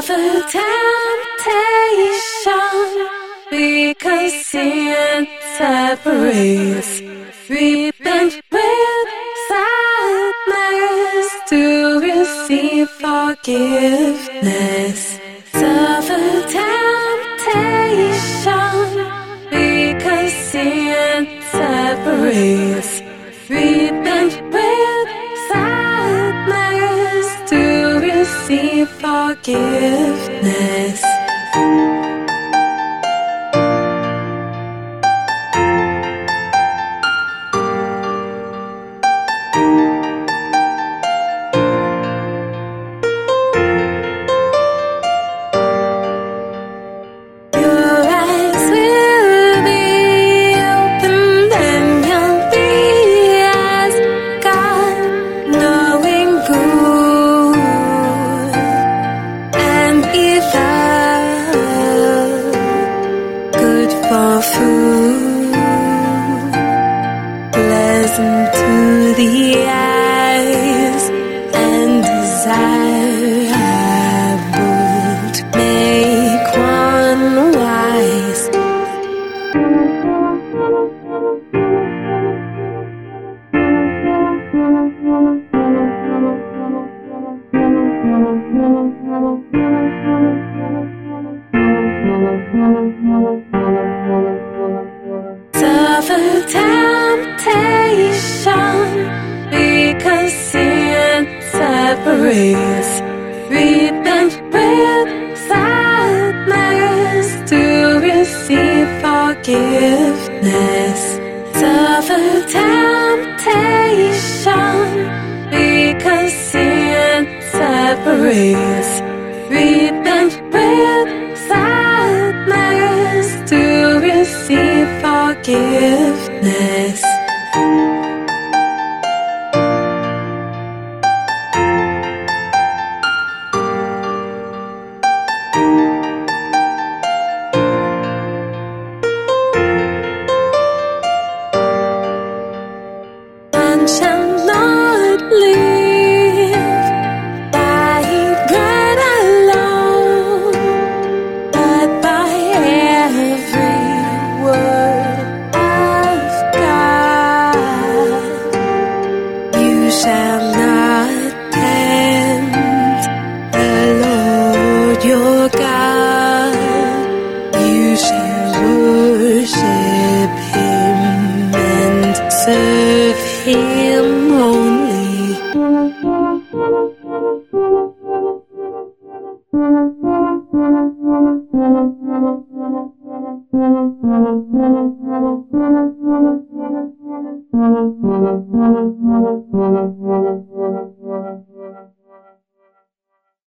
suffer temptation because sin separates. Repent with sadness to receive forgiveness. Suffer temptation because sin separates. Repent with sadness to receive forgiveness. Food, pleasant to the eyes and desirable to make one wise. Suffer temptation because sin separates. Repent with sadness to receive forgiveness. Suffer temptation because sin separates. Repent with sadness to receive forgiveness. Man shall not live by bread alone, but by every word of God. You shall not tempt the Lord your God. You shall worship Him and serve Him only.